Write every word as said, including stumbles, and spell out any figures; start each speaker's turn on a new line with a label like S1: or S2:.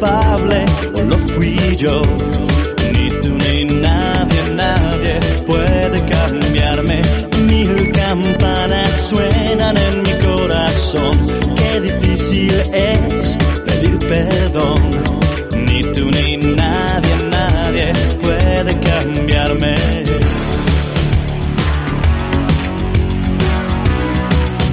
S1: culpable o lo fui yo. Ni tú ni nadie, nadie puede cambiarme. Mil campanas suenan en mi corazón. Qué difícil es